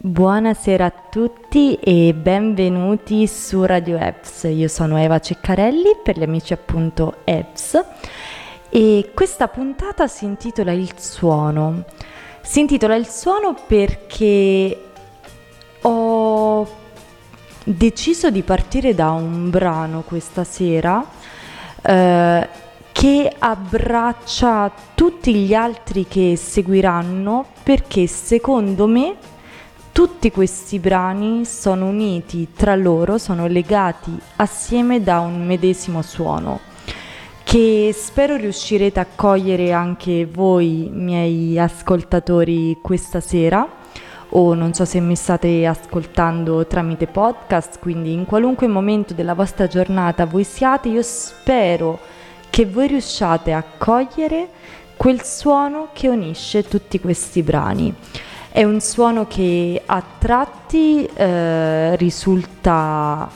Buonasera a tutti e benvenuti su Radio EBS. Io sono Eva Ceccarelli, per gli amici appunto EBS, e questa puntata si intitola Il Suono. Si intitola Il Suono perché ho deciso di partire da un brano questa sera che abbraccia tutti gli altri che seguiranno, perché secondo me tutti questi brani sono uniti tra loro, sono legati assieme da un medesimo suono, che spero riuscirete a cogliere anche voi, miei ascoltatori, questa sera, o non so se mi state ascoltando tramite podcast, quindi in qualunque momento della vostra giornata voi siate, io spero che voi riusciate a cogliere quel suono che unisce tutti questi brani. È un suono che a tratti risulta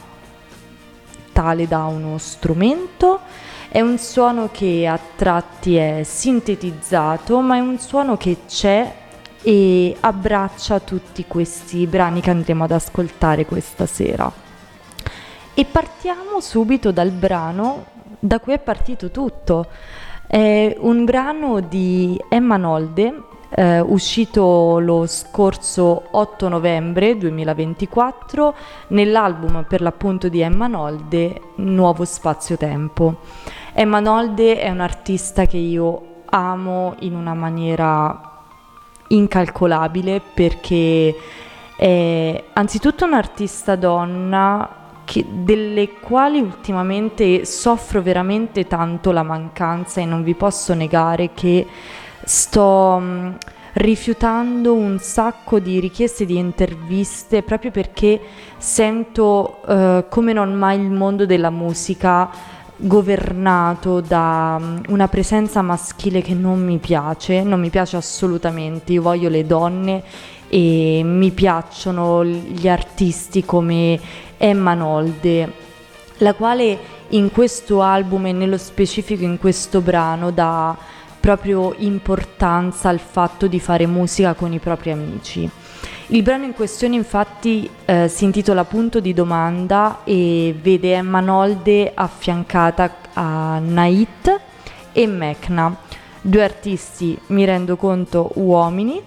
tale da uno strumento, è un suono che a tratti è sintetizzato, ma è un suono che c'è e abbraccia tutti questi brani che andremo ad ascoltare questa sera. E partiamo subito dal brano da cui è partito tutto. È un brano di Emma Nolde, uscito lo scorso 8 novembre 2024 nell'album per l'appunto di Emma Nolde, Nuovo Spazio Tempo. Emma Nolde è un'artista che io amo in una maniera incalcolabile, perché è anzitutto un'artista donna delle quali ultimamente soffro veramente tanto la mancanza, e non vi posso negare che sto rifiutando un sacco di richieste di interviste proprio perché sento come non mai il mondo della musica governato da una presenza maschile che non mi piace assolutamente. Io voglio le donne e mi piacciono gli artisti come Emma Nolde, la quale in questo album e nello specifico in questo brano dà proprio importanza al fatto di fare musica con i propri amici. Il brano in questione infatti si intitola Punto di domanda e vede Emma Nolde affiancata a Nait e Mecna, due artisti, mi rendo conto, uomini,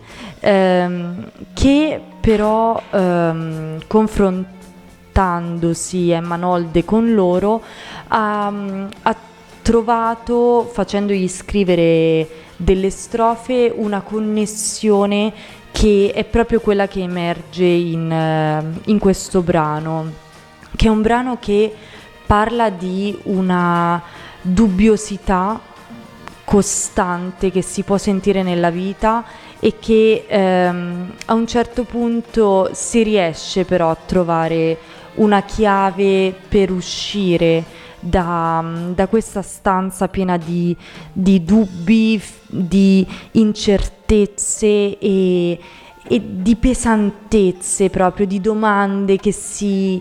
che però confrontandosi Emma Nolde con loro ha trovato, facendogli scrivere delle strofe, una connessione che è proprio quella che emerge in questo brano, che è un brano che parla di una dubbiosità costante che si può sentire nella vita e che a un certo punto si riesce però a trovare una chiave per uscire da questa stanza piena di dubbi, di incertezze e di pesantezze, proprio di domande che si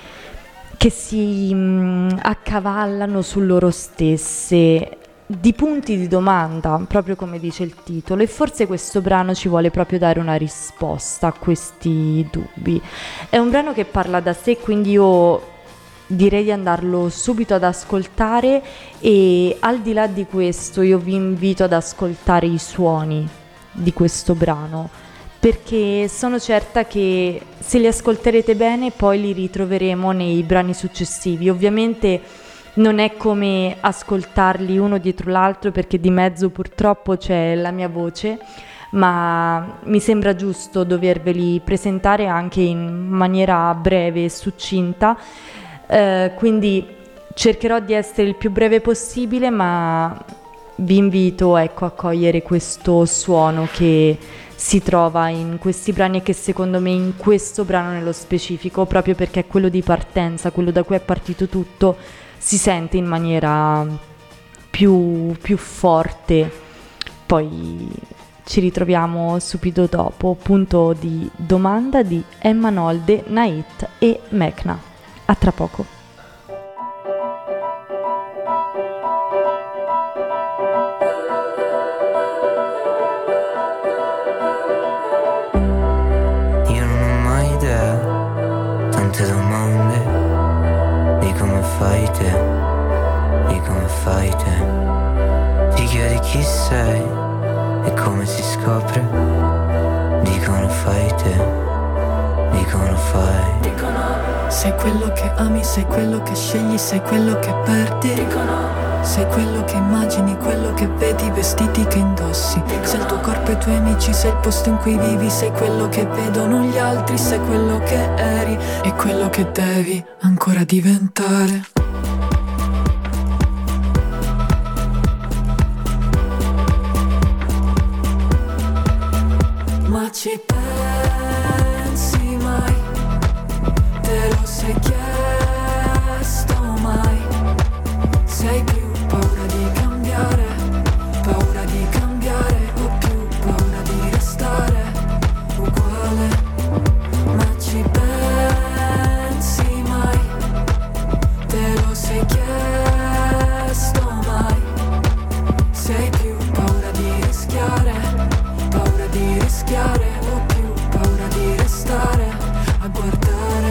accavallano su loro stesse, di punti di domanda, proprio come dice il titolo, e forse questo brano ci vuole proprio dare una risposta a questi dubbi. È un brano che parla da sé, quindi io direi di andarlo subito ad ascoltare, e al di là di questo io vi invito ad ascoltare i suoni di questo brano, perché sono certa che se li ascolterete bene poi li ritroveremo nei brani successivi. Ovviamente non è come ascoltarli uno dietro l'altro, perché di mezzo purtroppo c'è la mia voce, ma mi sembra giusto doverveli presentare anche in maniera breve e succinta. Quindi cercherò di essere il più breve possibile, ma vi invito, ecco, a cogliere questo suono che si trova in questi brani e che secondo me in questo brano nello specifico, proprio perché è quello di partenza, quello da cui è partito tutto, si sente in maniera più forte. Poi ci ritroviamo subito dopo. Punto di domanda di Emma Nolde, Nait e Mecna. A tra poco. Io non ho fai te, di come fai te. Ti chiedi chi sei e come si scopre. Dicono fai te, dicono fai. Dicono sei quello che ami, sei quello che scegli, sei quello che perdi. Dicono sei quello che immagini, quello che vedi, i vestiti che indossi. Sei il tuo corpo e i tuoi amici, sei il posto in cui vivi, sei quello che vedono gli altri, sei quello che eri e quello che devi ancora diventare. Ma ci pensi mai? Te lo sei chiesto mai? Sei più paura di cambiare o più paura di restare uguale? Ma ci pensi mai? Te lo sei chiesto mai? Sei più paura di rischiare o più paura di restare a guardare?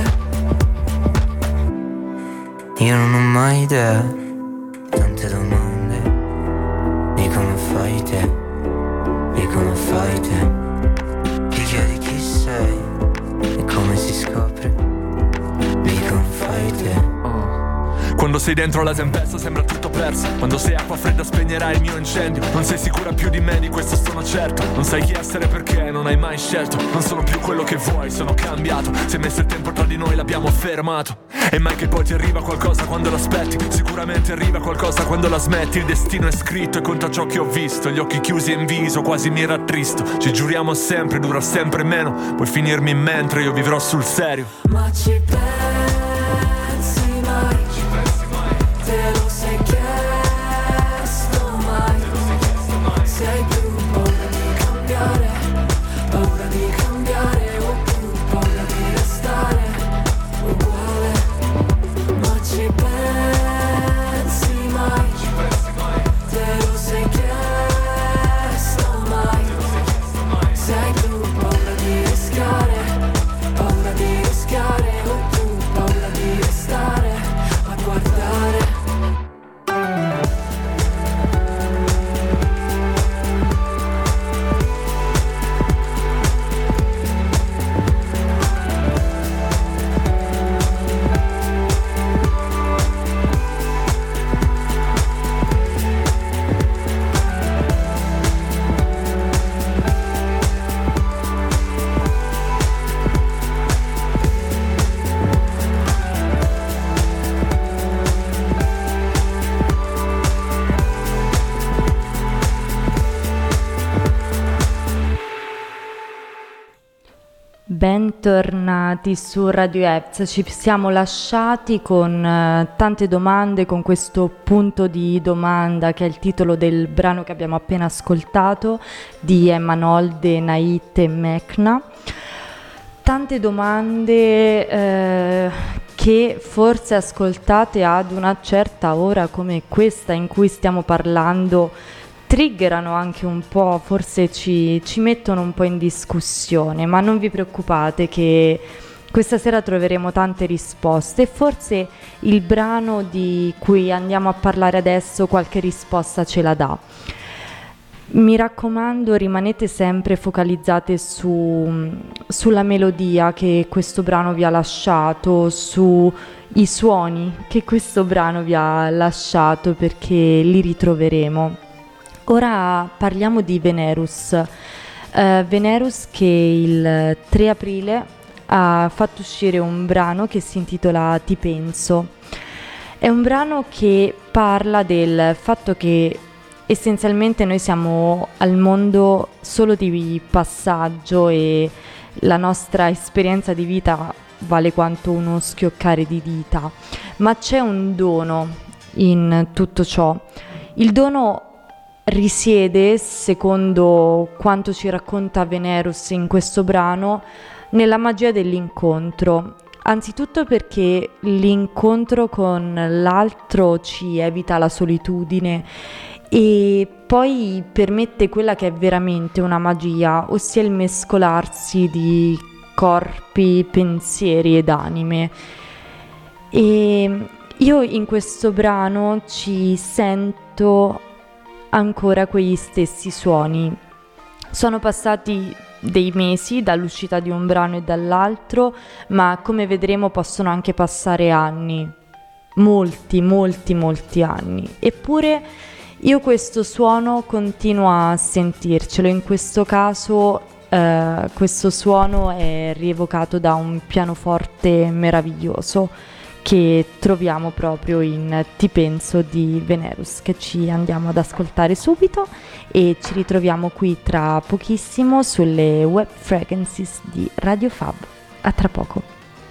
Io non ho mai idea, tante domande, di come fai te, di come fai te. Ti chiedi chi sei e come si scopre. Di come fai te. Quando sei dentro la tempesta sembra tutto perso. Quando sei acqua fredda spegnerai il mio incendio. Non sei sicura più di me, di questo sono certo. Non sai chi essere perché non hai mai scelto. Non sono più quello che vuoi, sono cambiato. Se messo il tempo tra di noi l'abbiamo fermato. E mai che poi ti arriva qualcosa quando l'aspetti. Sicuramente arriva qualcosa quando la smetti. Il destino è scritto e conta ciò che ho visto. Gli occhi chiusi in viso, quasi mi rattristo. Ci giuriamo sempre, dura sempre meno. Puoi finirmi in mentre io vivrò sul serio. Ma ci pensi mai? Te lo sei chiesto mai? Sei più paura di cambiare o più paura di restare uguale? Ma ci pensi mai? Te lo sei chiesto mai? Sei più paura di rischiare o più paura di restare a guardare? Bentornati su Radio Eps. Ci siamo lasciati con tante domande, con questo punto di domanda che è il titolo del brano che abbiamo appena ascoltato di Emma Nolde, Nait e Mekna. Tante domande che forse ascoltate ad una certa ora come questa in cui stiamo parlando triggerano anche un po', forse ci mettono un po' in discussione, ma non vi preoccupate che questa sera troveremo tante risposte e forse il brano di cui andiamo a parlare adesso qualche risposta ce la dà. Mi raccomando, rimanete sempre focalizzate sulla melodia che questo brano vi ha lasciato, sui suoni che questo brano vi ha lasciato, perché li ritroveremo. Ora parliamo di Venerus. Venerus che il 3 aprile ha fatto uscire un brano che si intitola Ti penso. È un brano che parla del fatto che essenzialmente noi siamo al mondo solo di passaggio e la nostra esperienza di vita vale quanto uno schioccare di dita, ma c'è un dono in tutto ciò. Il dono risiede, secondo quanto ci racconta Venerus in questo brano, nella magia dell'incontro. Anzitutto perché l'incontro con l'altro ci evita la solitudine e poi permette quella che è veramente una magia, ossia il mescolarsi di corpi, pensieri ed anime. E Io in questo brano ci sento ancora quegli stessi suoni. Sono passati dei mesi dall'uscita di un brano e dall'altro, ma come vedremo possono anche passare anni, molti anni. Eppure io questo suono continuo a sentircelo. In questo caso questo suono è rievocato da un pianoforte meraviglioso che troviamo proprio in Ti penso di Venerus, che ci andiamo ad ascoltare subito, e ci ritroviamo qui tra pochissimo sulle Web Frequencies di Radio Fab. A tra poco.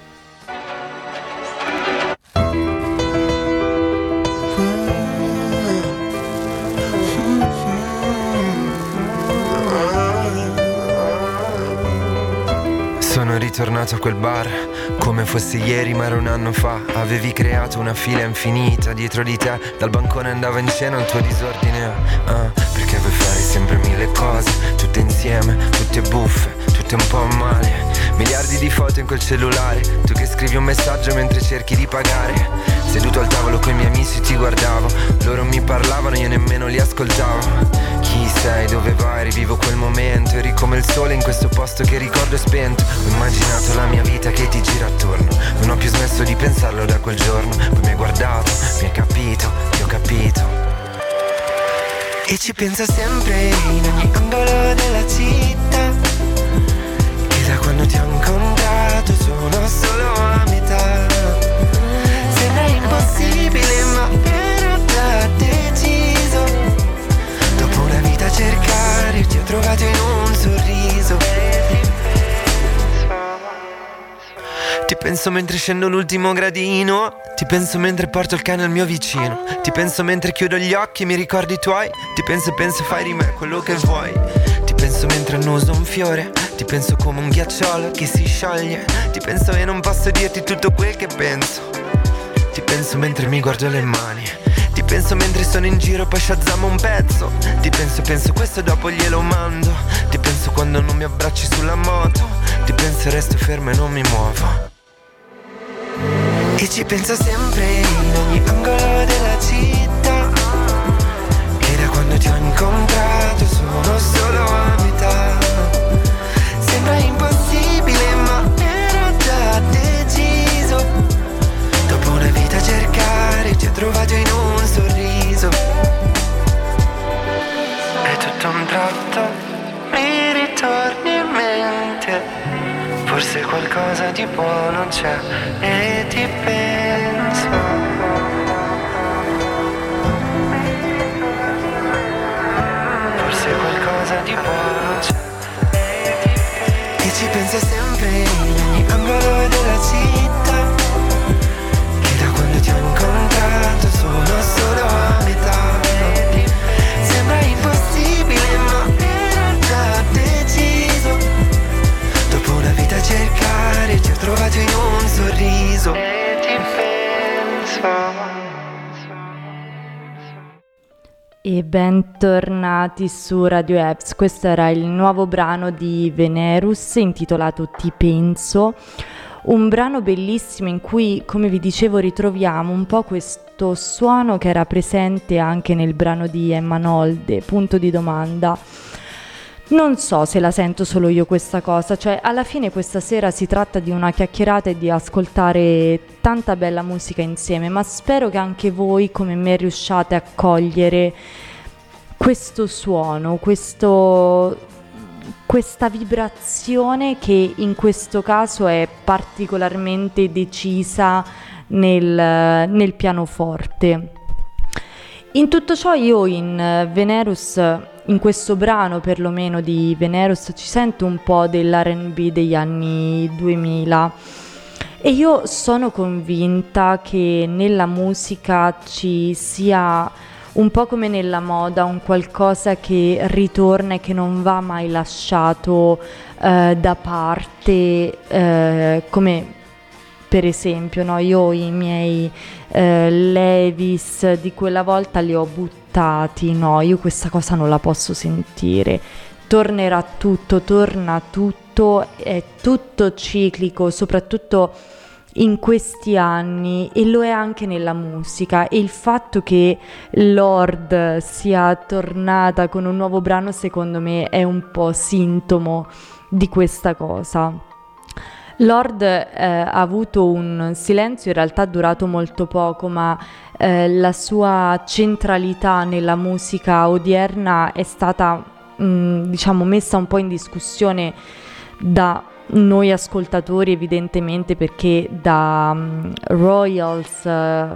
Sono ritornato a quel bar come fosse ieri ma era un anno fa. Avevi creato una fila infinita dietro di te. Dal bancone andava in scena il tuo disordine. Perché vuoi fare sempre mille cose, tutte insieme, tutte buffe, tutte un po' male. Miliardi di foto in quel cellulare, tu che scrivi un messaggio mentre cerchi di pagare. Seduto al tavolo coi miei amici ti guardavo, loro mi parlavano, io nemmeno li ascoltavo. Chi sei, dove vai, rivivo quel momento. Eri come il sole in questo posto che ricordo è spento. Ho immaginato la mia vita che ti gira attorno, non ho più smesso di pensarlo da quel giorno. Poi mi hai guardato, mi hai capito, ti ho capito. E ci penso sempre in ogni angolo della città, che da quando ti ho incontrato sono solo a metà. Sembra impossibile ma ero già deciso. Dopo una vita a cercare ti ho trovato in un sorriso. Ti penso mentre scendo l'ultimo gradino, ti penso mentre porto il cane al mio vicino, ti penso mentre chiudo gli occhi e mi ricordi i tuoi, ti penso e penso fai di me quello che vuoi. Ti penso mentre annuso un fiore, ti penso come un ghiacciolo che si scioglie, ti penso e non posso dirti tutto quel che penso. Ti penso mentre mi guardo le mani, ti penso mentre sono in giro poi Shazam un pezzo. Ti penso, penso questo e dopo glielo mando. Ti penso quando non mi abbracci sulla moto, ti penso e resto fermo e non mi muovo. E ci penso sempre in ogni angolo della città, che da quando ti ho incontrato sono solo a metà. Sembra impossibile ma ero già deciso. Dopo una vita a cercare ti ho trovato in un sorriso. E tutto a un tratto mi ritorni in mente. Forse qualcosa di buono c'è e ti penso. Forse qualcosa di buono c'è e ti penso. E ci penso sempre in ogni angolo della città, che da quando ti ho incontrato sono solo a metà. Sembra impossibile ma ero già deciso. Dopo una vita a cercare ti ho trovato in un sorriso e ti penso. E bentornati su Radio Eps. Questo era il nuovo brano di Venerus intitolato Ti penso, un brano bellissimo in cui, come vi dicevo, ritroviamo un po' questo suono che era presente anche nel brano di Emma Nolde, Punto di domanda. Non so se la sento solo io questa cosa, cioè alla fine questa sera si tratta di una chiacchierata e di ascoltare tanta bella musica insieme, ma spero che anche voi come me riusciate a cogliere questo suono, questa vibrazione che in questo caso è particolarmente decisa nel pianoforte. In tutto ciò io in Venerus, in questo brano perlomeno di Venerus, ci sento un po' dell'R&B degli anni 2000 e io sono convinta che nella musica ci sia, un po' come nella moda, un qualcosa che ritorna e che non va mai lasciato da parte, come per esempio, no? Io i miei Levis di quella volta li ho buttati, no? Io questa cosa non la posso sentire. Tornerà tutto, torna tutto, è tutto ciclico, soprattutto in questi anni, e lo è anche nella musica, e il fatto che Lorde sia tornata con un nuovo brano secondo me è un po' sintomo di questa cosa. Lorde ha avuto un silenzio in realtà durato molto poco, ma la sua centralità nella musica odierna è stata diciamo messa un po' in discussione da noi ascoltatori, evidentemente, perché da Royals,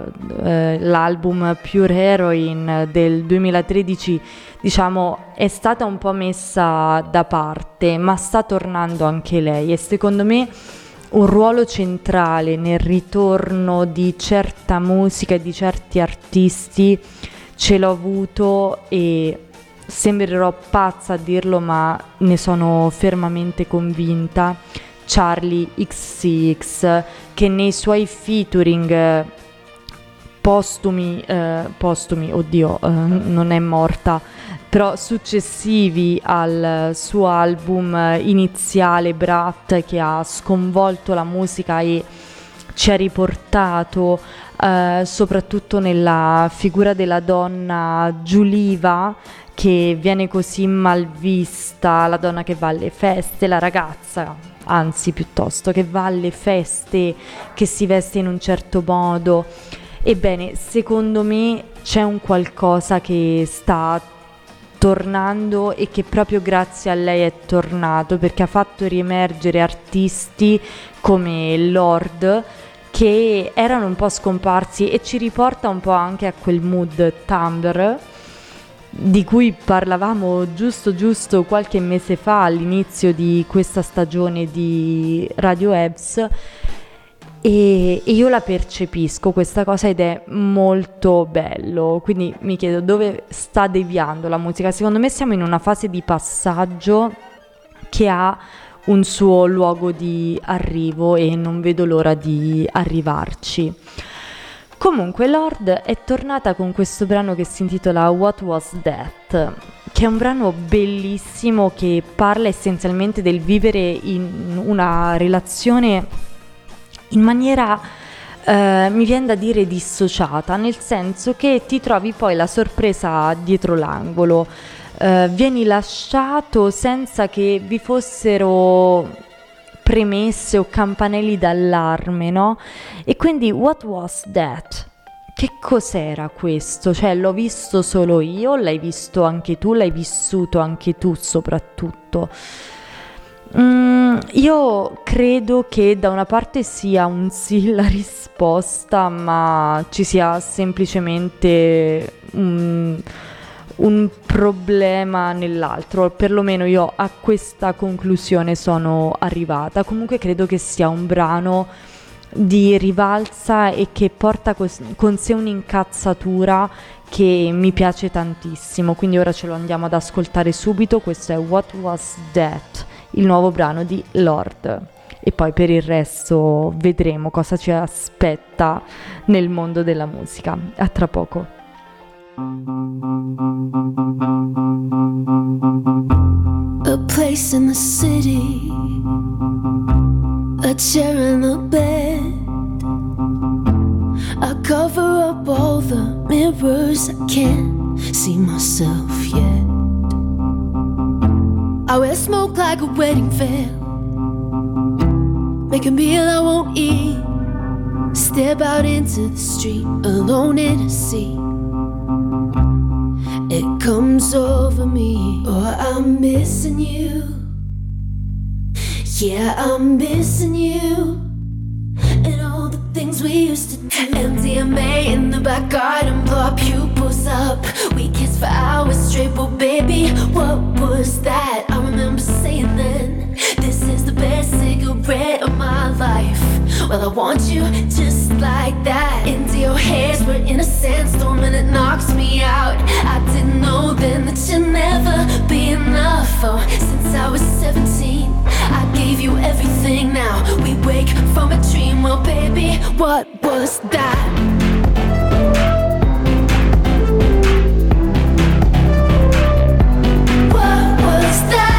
l'album Pure Heroin del 2013, diciamo, è stata un po' messa da parte, ma sta tornando anche lei, e secondo me un ruolo centrale nel ritorno di certa musica e di certi artisti ce l'ho avuto, e sembrerò pazza a dirlo, ma ne sono fermamente convinta, Charli XCX, che nei suoi featuring postumi, oddio, non è morta, però successivi al suo album iniziale Brat, che ha sconvolto la musica e ci ha riportato soprattutto nella figura della donna giuliva, che viene così mal vista, la donna che va alle feste, la ragazza, anzi piuttosto, che va alle feste, che si veste in un certo modo. Ebbene, secondo me c'è un qualcosa che sta tornando, e che proprio grazie a lei è tornato, perché ha fatto riemergere artisti come Lorde, che erano un po' scomparsi, e ci riporta un po' anche a quel mood Tumblr di cui parlavamo giusto qualche mese fa, all'inizio di questa stagione di Radio Ebs, e io la percepisco questa cosa, ed è molto bello. Quindi mi chiedo dove sta deviando la musica. Secondo me siamo in una fase di passaggio che ha un suo luogo di arrivo, e non vedo l'ora di arrivarci. Comunque Lorde è tornata con questo brano che si intitola What Was That, che è un brano bellissimo, che parla essenzialmente del vivere in una relazione in maniera, mi viene da dire, dissociata, nel senso che ti trovi poi la sorpresa dietro l'angolo, vieni lasciato senza che vi fossero premesse o campanelli d'allarme, no? E quindi what was that? Che cos'era questo? Cioè, l'ho visto solo io? L'hai visto anche tu? L'hai vissuto anche tu soprattutto? Io credo che da una parte sia un sì la risposta, ma ci sia semplicemente un problema nell'altro. Perlomeno io a questa conclusione sono arrivata. Comunque credo che sia un brano di rivalsa e che porta con sé un'incazzatura che mi piace tantissimo, quindi ora ce lo andiamo ad ascoltare subito. Questo è What Was That, il nuovo brano di Lorde, e poi per il resto vedremo cosa ci aspetta nel mondo della musica. A tra poco. A place in the city, a chair and a bed. I cover up all the mirrors, I can't see myself yet. I wear smoke like a wedding veil, make a meal I won't eat, step out into the street alone in a sea. It comes over me, oh, I'm missing you. Yeah, I'm missing you. And all the things we used to do. MDMA in the back garden, blow our pupils up. We kissed for hours straight, but baby, what was that? I remember saying then, this is the best cigarette of my life. Well, I want you just like that. Into your hairs, we're in a sandstorm and it knocks me out. I didn't know then that you'd never be enough. Oh, since I was 17, I gave you everything. Now we wake from a dream. Well, baby, what was that? What was that?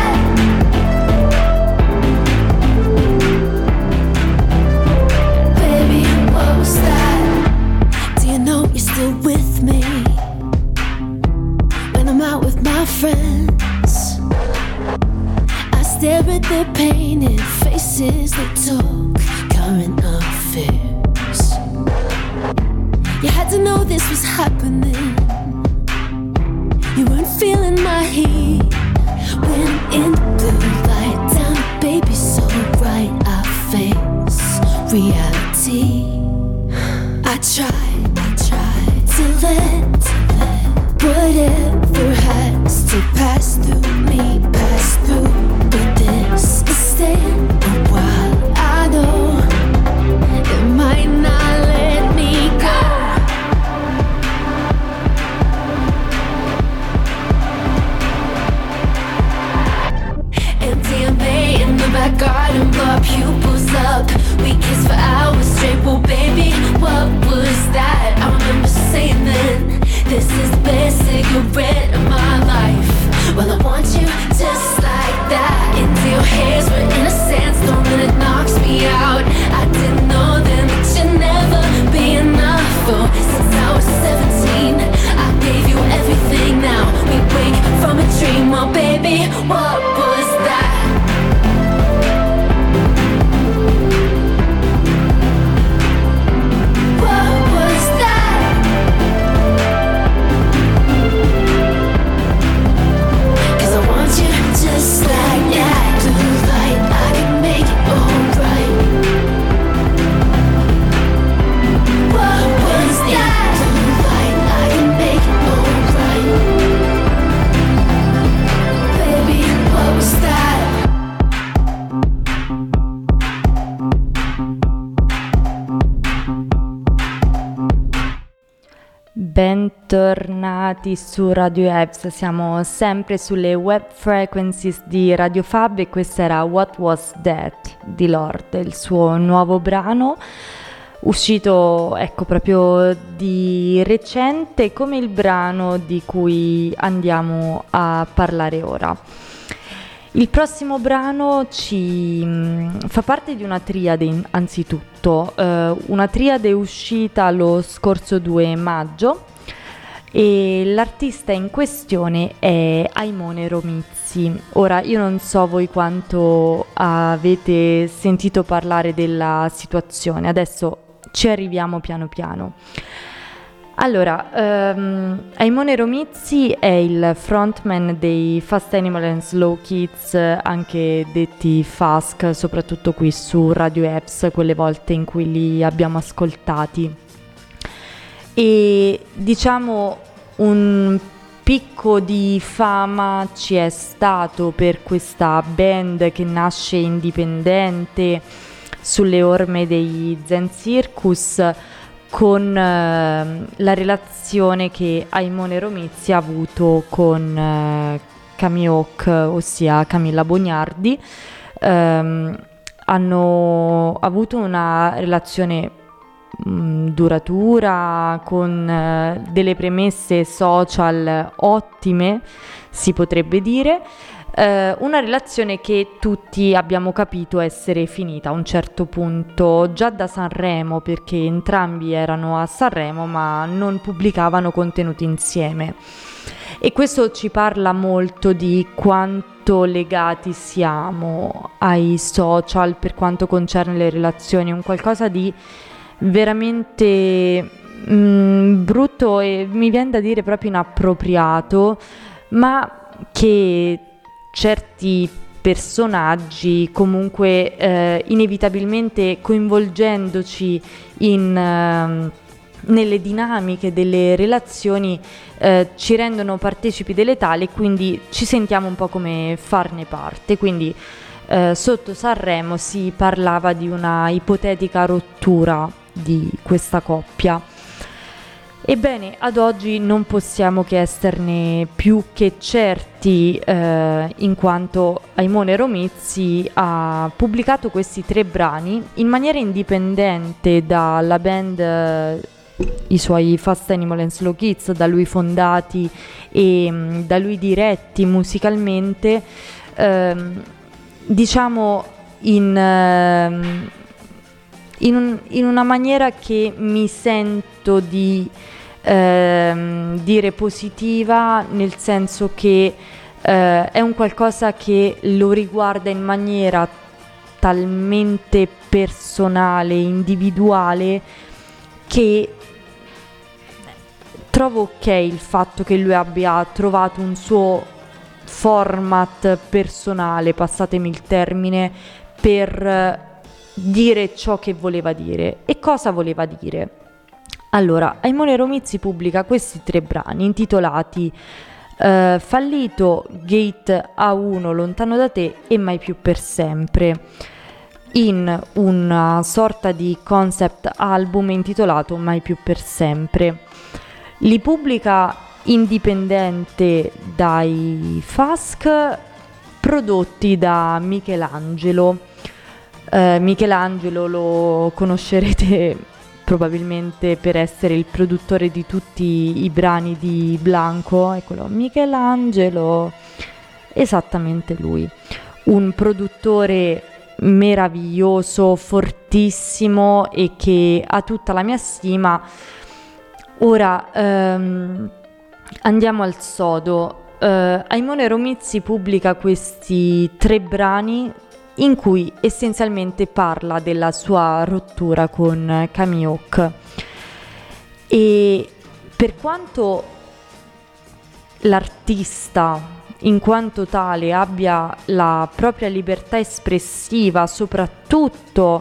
stare at their painted faces. They talk current affairs. You had to know this was happening. You weren't feeling my heat when in the blue light down, baby, so bright I face reality. I tried to let whatever has to pass through me, pass through. But this is staying a while. I know it might not let me go. MDMA in the back garden, blow pupils up. We kissed for hours straight, well baby, what was that? I remember saying then, this is the best cigarette of my life. Well, I want you just like that. Into your hairs, we're in a sandstorm and it knocks me out. I didn't know then that you'd never be enough. Oh, since I was 17, I gave you everything. Now we wake from a dream. Oh baby, what was that? Just like that, blue light, I can make it alright. What was that? Blue light, I can make it alright. Baby, what was that? Bentornati su Radio Ebbs, siamo sempre sulle web frequencies di Radio Fab e questo era What Was That di Lorde, il suo nuovo brano uscito proprio di recente, come il brano di cui andiamo a parlare ora. Il prossimo brano fa parte di una triade anzitutto, una triade uscita lo scorso 2 maggio e l'artista in questione è Aimone Romizzi. Ora, io non so voi quanto avete sentito parlare della situazione, adesso ci arriviamo piano piano. Allora, Aimone Romizzi è il frontman dei Fast Animal and Slow Kids, anche detti FASC, soprattutto qui su Radio Ebbs, quelle volte in cui li abbiamo ascoltati. E diciamo un picco di fama ci è stato per questa band che nasce indipendente sulle orme dei Zen Circus, con la relazione che Aimone Romizzi ha avuto con Camioc, ossia Camilla Bognardi. Hanno avuto una relazione duratura, con delle premesse social ottime, si potrebbe dire. Una relazione che tutti abbiamo capito essere finita a un certo punto, già da Sanremo, perché entrambi erano a Sanremo ma non pubblicavano contenuti insieme, e questo ci parla molto di quanto legati siamo ai social per quanto concerne le relazioni, un qualcosa di veramente brutto e mi viene da dire proprio inappropriato, ma che certi personaggi comunque inevitabilmente coinvolgendoci nelle dinamiche delle relazioni ci rendono partecipi delle tali, e quindi ci sentiamo un po' come farne parte. Quindi sotto Sanremo si parlava di una ipotetica rottura di questa coppia. Ebbene, ad oggi non possiamo che esserne più che certi, in quanto Aimone Romizzi ha pubblicato questi 3 brani in maniera indipendente dalla band, i suoi Fast Animal and Slow Kids, da lui fondati e da lui diretti musicalmente, diciamo in una maniera che mi sento di dire positiva, nel senso che è un qualcosa che lo riguarda in maniera talmente personale, individuale, che trovo ok il fatto che lui abbia trovato un suo format personale, passatemi il termine, per dire ciò che voleva dire. E cosa voleva dire? Allora, Aimone Romizzi pubblica questi 3 brani intitolati Fallito, Gate A1, Lontano da te e Mai più per sempre, in una sorta di concept album intitolato Mai più per sempre. Li pubblica indipendente dai Fask, prodotti da Michelangelo. Michelangelo lo conoscerete probabilmente per essere il produttore di tutti i brani di Blanco, eccolo, Michelangelo, esattamente lui, un produttore meraviglioso, fortissimo e che ha tutta la mia stima. Ora andiamo al sodo. Aimone Romizzi pubblica questi 3 brani in cui essenzialmente parla della sua rottura con Camille Hawk, e per quanto l'artista in quanto tale abbia la propria libertà espressiva, soprattutto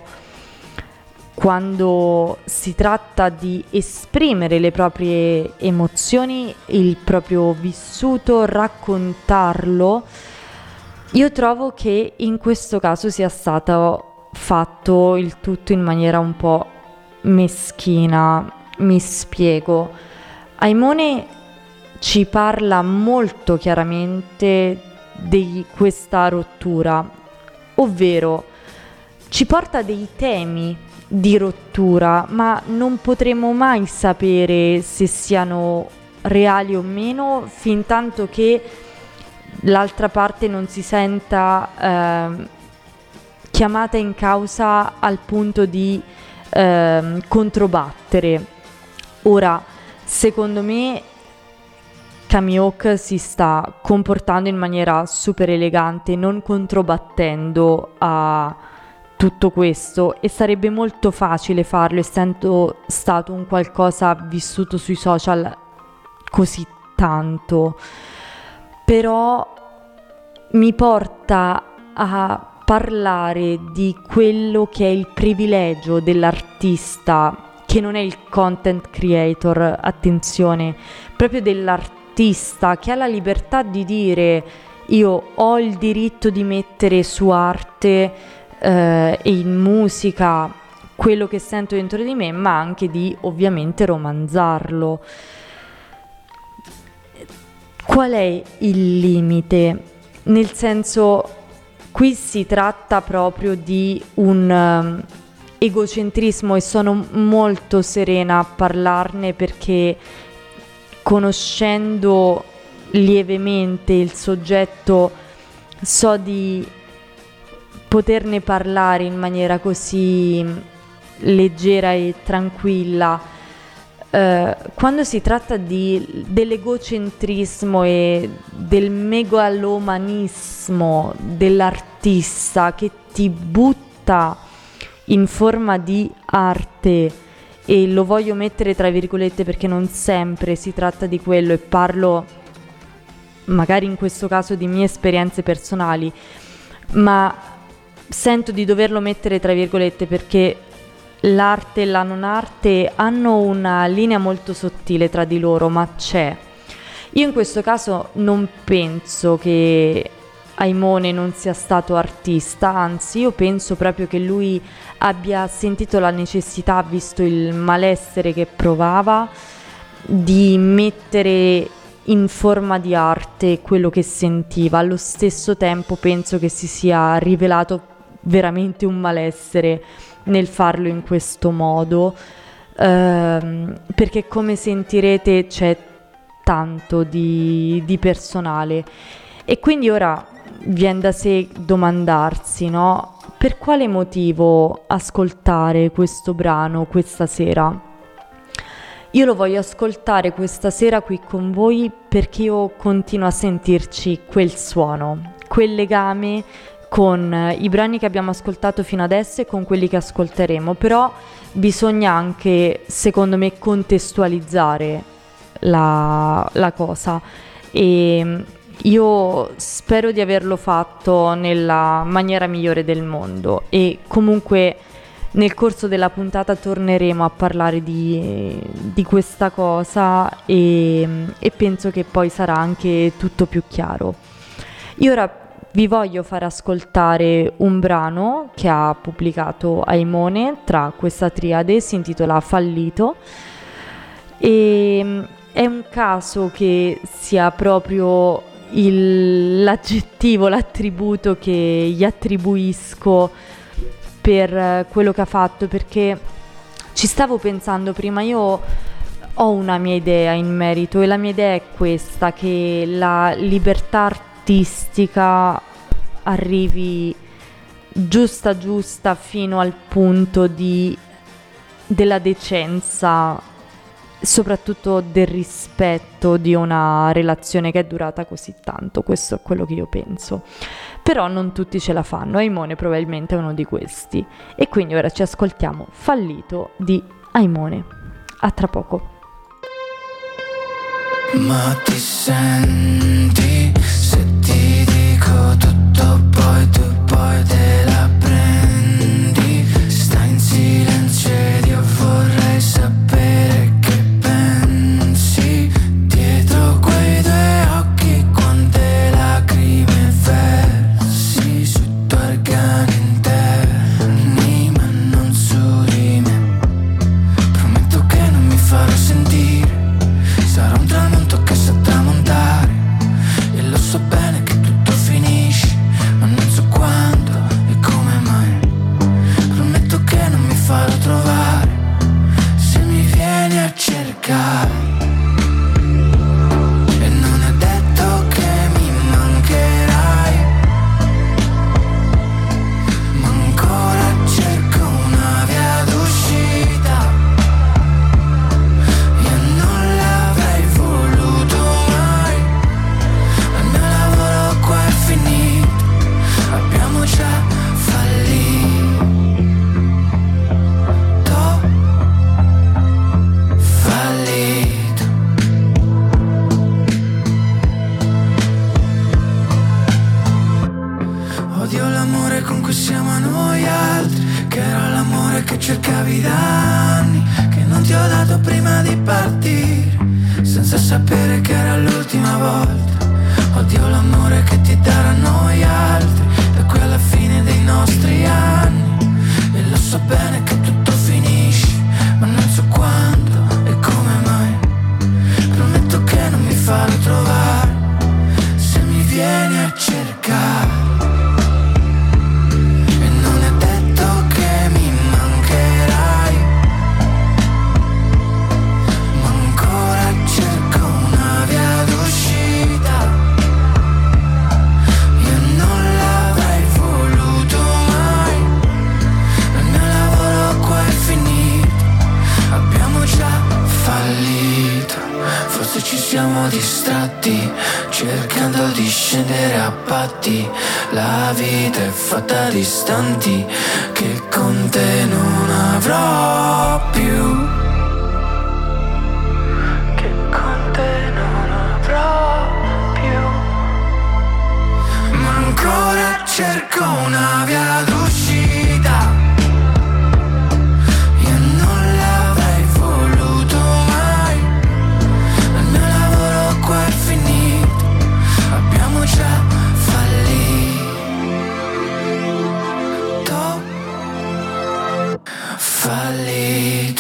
quando si tratta di esprimere le proprie emozioni, il proprio vissuto, raccontarlo, io trovo che in questo caso sia stato fatto il tutto in maniera un po' meschina. Mi spiego. Aimone ci parla molto chiaramente di questa rottura, ovvero ci porta dei temi di rottura, ma non potremo mai sapere se siano reali o meno fin tanto che l'altra parte non si senta chiamata in causa al punto di controbattere. Ora, secondo me Camille Hawk si sta comportando in maniera super elegante, non controbattendo a tutto questo, e sarebbe molto facile farlo essendo stato un qualcosa vissuto sui social così tanto. Però mi porta a parlare di quello che è il privilegio dell'artista, che non è il content creator, attenzione, proprio dell'artista che ha la libertà di dire: io ho il diritto di mettere su arte e in musica quello che sento dentro di me, ma anche di ovviamente romanzarlo. Qual è il limite? Nel senso, qui si tratta proprio di un egocentrismo, e sono molto serena a parlarne perché, conoscendo lievemente il soggetto, so di poterne parlare in maniera così leggera e tranquilla. Quando si tratta dell'egocentrismo e del megalomanismo dell'artista che ti butta in forma di arte, e lo voglio mettere tra virgolette perché non sempre si tratta di quello, e parlo magari in questo caso di mie esperienze personali, ma sento di doverlo mettere tra virgolette perché l'arte e la non arte hanno una linea molto sottile tra di loro, ma c'è. Io in questo caso non penso che Aimone non sia stato artista, anzi io penso proprio che lui abbia sentito la necessità, visto il malessere che provava, di mettere in forma di arte quello che sentiva. Allo stesso tempo penso che si sia rivelato veramente un malessere nel farlo in questo modo, perché come sentirete c'è tanto di personale, e quindi ora viene da sé domandarsi, no? Per quale motivo ascoltare questo brano questa sera? Io lo voglio ascoltare questa sera qui con voi perché io continuo a sentirci quel suono, quel legame con i brani che abbiamo ascoltato fino adesso e con quelli che ascolteremo, però bisogna anche, secondo me, contestualizzare la cosa, e io spero di averlo fatto nella maniera migliore del mondo, e comunque nel corso della puntata torneremo a parlare di questa cosa, e penso che poi sarà anche tutto più chiaro. Io ora vi voglio far ascoltare un brano che ha pubblicato Aimone tra questa triade, si intitola Fallito, e è un caso che sia proprio l'aggettivo, l'attributo che gli attribuisco per quello che ha fatto, perché ci stavo pensando prima. Io ho una mia idea in merito, e la mia idea è questa: che la libertà artistica arrivi giusta fino al punto della decenza, soprattutto del rispetto di una relazione che è durata così tanto. Questo è quello che io penso, però non tutti ce la fanno. Aimone probabilmente è uno di questi, e quindi ora ci ascoltiamo Fallito di Aimone. A tra poco. Ma ti senti se ti dico tutto, poi tu poi te la prendi? Stai in silenzio ed io vorrei sapere che pensi dietro quei due occhi, quante lacrime versi sui tuoi organi interni, ma non su di me. Prometto che non mi farò sentire, sarà un tramonto che sa tramontare, e lo so bene che tutto finisce, ma non so quando e come mai. Prometto che non mi farò trovare se mi vieni a cercare. E non è detto che mi mancherai, ma ancora cerco una via d'uscita. Io non l'avrei voluto mai, ma il mio lavoro qua è finito, abbiamo già fallito. Odio l'amore con cui siamo noi altri, che era l'amore che cercavi da anni, che non ti ho dato prima di partire, senza sapere che era l'ultima volta. Odio l'amore che ti darà noi altri, da qui alla fine dei nostri anni, e lo so bene che tutto finisce, ma non so quando e come mai. Prometto che non mi farò trovare se mi vieni a cercare. E non è detto che mi mancherai, ma ancora cerco una via d'uscita. Io non l'avrei voluto mai, ma il mio lavoro qua è finito, abbiamo già fallito. Forse ci siamo distratti cercando di scendere a patti. La vita è fatta di istanti che con te non avrò più, che con te non avrò più. Ma ancora cerco una via d'uscita. Io non l'avrei voluto mai, ma il mio lavoro qua è finito, abbiamo già fallito.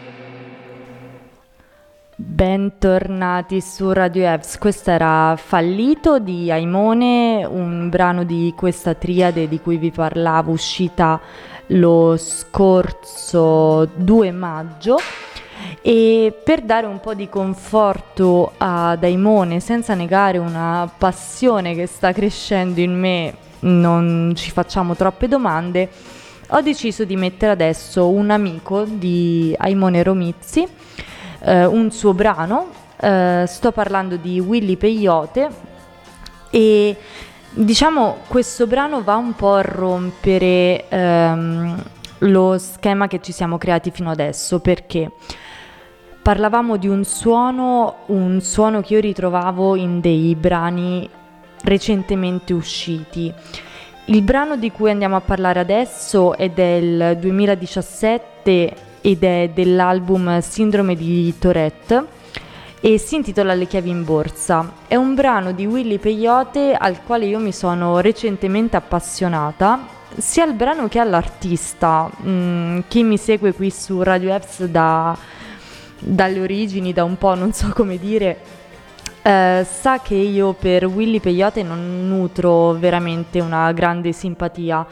Bentornati su Radio Evs. Questo era Fallito di Aimone, un brano di questa triade di cui vi parlavo, uscita lo scorso 2 maggio. E per dare un po' di conforto ad Aimone, senza negare una passione che sta crescendo in me, non ci facciamo troppe domande, ho deciso di mettere adesso un amico di Aimone Romizzi, un suo brano, sto parlando di Willy Peyote, e diciamo questo brano va un po' a rompere lo schema che ci siamo creati fino adesso, perché parlavamo di un suono che io ritrovavo in dei brani recentemente usciti. Il brano di cui andiamo a parlare adesso è del 2017 ed è dell'album Sindrome di Tourette e si intitola Le chiavi in borsa. È un brano di Willy Peyote al quale io mi sono recentemente appassionata, sia al brano che all'artista. Chi mi segue qui su Radio Eps dalle origini, da un po', non so come dire, sa che io per Willy Peyote non nutro veramente una grande simpatia,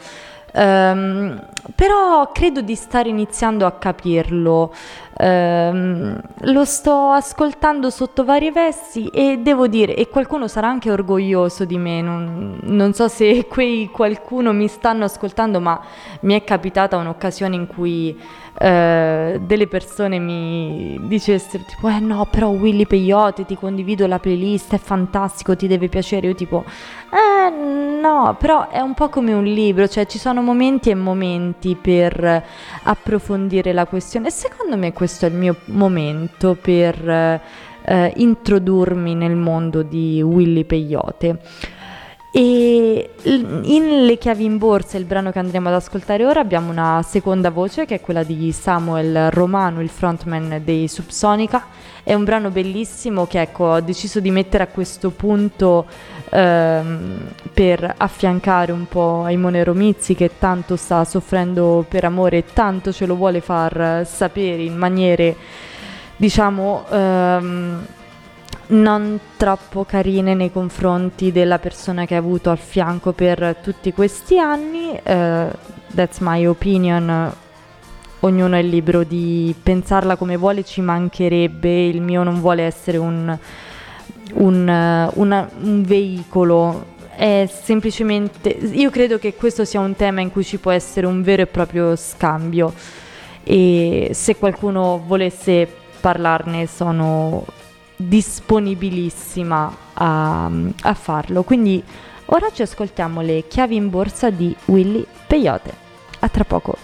però credo di stare iniziando a capirlo. Lo sto ascoltando sotto varie vesti e devo dire, e qualcuno sarà anche orgoglioso di me, non so se quei qualcuno mi stanno ascoltando, ma mi è capitata un'occasione in cui delle persone mi dicessero tipo no, però Willy Peyote, ti condivido la playlist, è fantastico, ti deve piacere. Io tipo no, però è un po' come un libro, cioè ci sono momenti e momenti per approfondire la questione, e secondo me questo è il mio momento per introdurmi nel mondo di Willy Peyote. E in Le chiavi in borsa, il brano che andremo ad ascoltare ora, abbiamo una seconda voce che è quella di Samuel Romano, il frontman dei Subsonica. È un brano bellissimo che, ecco, ho deciso di mettere a questo punto per affiancare un po' Aimone Romizzi, che tanto sta soffrendo per amore e tanto ce lo vuole far sapere in maniere, diciamo, non troppo carine nei confronti della persona che ha avuto al fianco per tutti questi anni. That's my opinion, ognuno è libero di pensarla come vuole, ci mancherebbe, il mio non vuole essere un veicolo, è semplicemente, io credo che questo sia un tema in cui ci può essere un vero e proprio scambio, e se qualcuno volesse parlarne sono disponibilissima a farlo. Quindi ora ci ascoltiamo Le chiavi in borsa di Willy Peyote. A tra poco.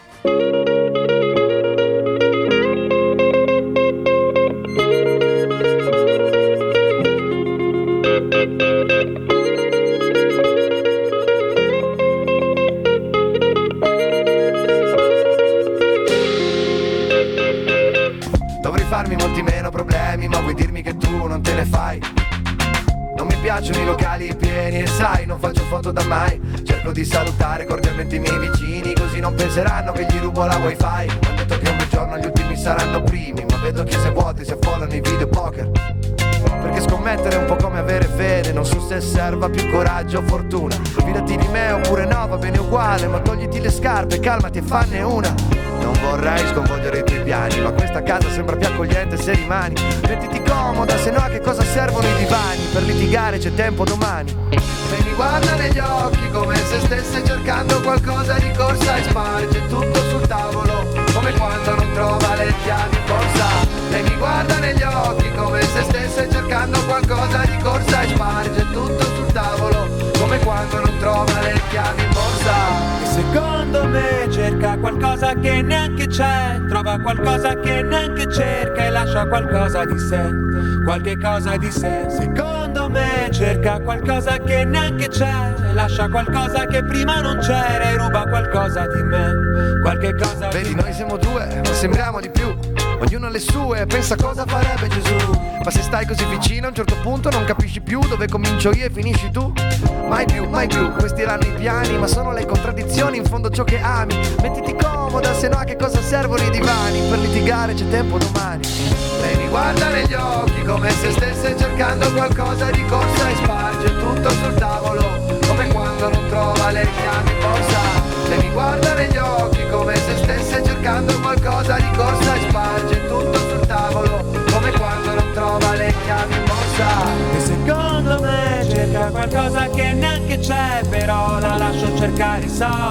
Farmi molti meno problemi, ma vuoi dirmi che tu non te ne fai? Non mi piacciono i locali pieni e sai, non faccio foto da mai. Cerco di salutare cordialmente i miei vicini, così non penseranno che gli rubo la wifi. Ho detto che un giorno gli ultimi saranno primi, ma vedo chiese vuote si affollano i video poker. Perché scommettere è un po' come avere fede, non so se serva più coraggio o fortuna. Fidati di me oppure no, va bene uguale, ma togliti le scarpe, calmati e fanne una. Non vorrei sconvolgere i tuoi piani, ma questa casa sembra più accogliente se rimani. Mettiti comoda, se no a che cosa servono i divani? Per litigare c'è tempo domani. Lei mi guarda negli occhi come se stesse cercando qualcosa di corsa e sparge tutto sul tavolo, come quando non trova le chiavi in borsa. Lei mi guarda negli occhi come se stesse cercando qualcosa di corsa e sparge tutto sul tavolo, come quando non trova le chiavi in borsa. Secondo me cerca qualcosa che neanche c'è, trova qualcosa che neanche cerca e lascia qualcosa di sé, qualche cosa di sé. Secondo me cerca qualcosa che neanche c'è, lascia qualcosa che prima non c'era e ruba qualcosa di me, qualche cosa. Vedi, noi siamo due, ma sembriamo di più. Ognuno ha le sue, pensa cosa farebbe Gesù. Ma se stai così vicino a un certo punto non capisci più dove comincio io e finisci tu. Mai più, questi erano i piani, ma sono le contraddizioni in fondo ciò che ami. Mettiti comoda, se no a che cosa servono i divani? Per litigare c'è tempo domani. Lei mi guarda negli occhi come se stesse cercando qualcosa di corsa e sparge tutto sul tavolo, come quando non trova le chiavi in borsa. Lei mi guarda negli occhi come se stesse cercando qualcosa di corsa e sparge tutto sul tavolo, come quando non trova le chiavi in borsa. E secondo me cerca qualcosa che neanche c'è, però la lascio cercare,